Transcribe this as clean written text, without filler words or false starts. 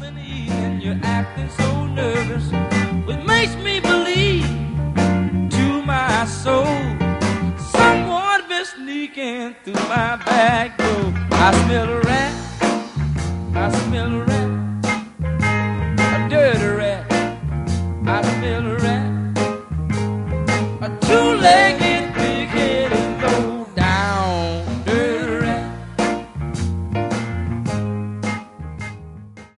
an evening you're acting so nervous, which makes me believe to my soul someone been sneaking through my back door. I smell